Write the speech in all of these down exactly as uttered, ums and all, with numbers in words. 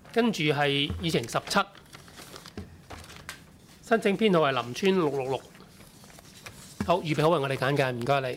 跟住係議程十七，申請編號係林村六六六。好，預備好為我哋簡介，唔該你。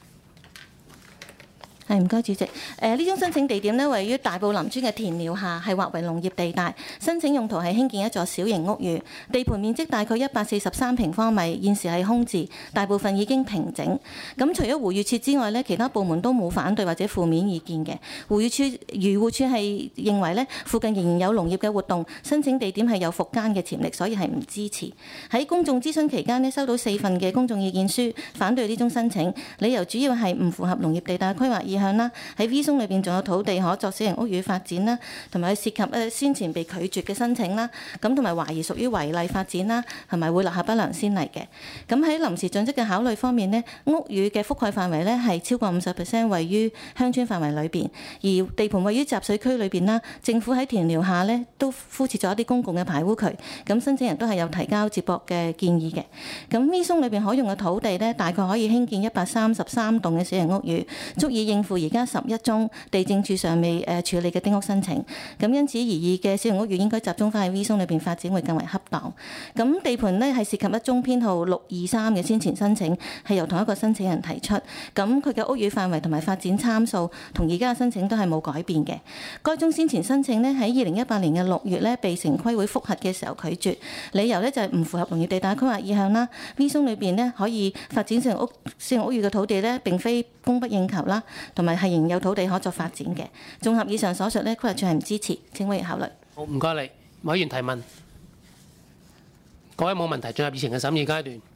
係，唔該主席。誒呢宗申請地點呢，位於大埔林村嘅田寮下，係劃為農業地帶。申請用途係興建一座小型屋宇，地盤面積大概一百四十三平方米，現時係空置，大部分已經平整。咁除咗漁護署之外呢，其他部門都冇反對或者負面意見嘅。漁護署漁護署係認為呢，附近仍然有農業嘅活動，申請地點係有復耕嘅潛力，所以係唔支持。喺公眾諮詢期間呢，收到四份嘅公眾意見書，反對呢宗申請，理由主要係唔符合農業地帶規劃意向啦。喺 V 松裏邊仲有土地可作小型屋宇發展啦，同埋涉及誒先前被拒絕嘅申請啦，咁同埋懷疑屬於違例發展啦，同埋會立下不良先例嘅。咁喺臨時準則嘅考慮方面呢，屋宇嘅覆蓋範圍呢係超過五十 percent 位於鄉村範圍裏邊，而地盤位於集水區裏邊啦。政府喺田寮下呢都敷設咗一啲公共嘅排污渠，咁申請人都係有提交接駁嘅建議嘅。咁 V 松裏邊可用嘅土地呢，大概可以興建一百三十三棟嘅小型屋宇，足以應付而家十一宗地政處尚未誒處理嘅丁屋申請。咁因此而議嘅小型屋宇應該集中翻喺 V 松裏邊發展會更為恰當。咁地盤呢係涉及一宗編號六二三嘅先前申請，係由同一個申請人提出。咁佢嘅屋宇範圍同埋發展參數同而家嘅申請都係冇改變嘅。該宗先前申請呢喺二零一八年嘅六月呢被城規會覆核嘅時候拒絕，理由呢就係唔符合農業地帶規劃意向啦。V 松裏邊呢可以發展成屋小型屋宇嘅土地呢並非供不應求啦，同埋係仍有土地可作發展嘅。綜合以上所述呢，規劃署係唔支持，請委員考慮。 好，唔該你。委員提問，各位冇問題，進入議程嘅審議階段。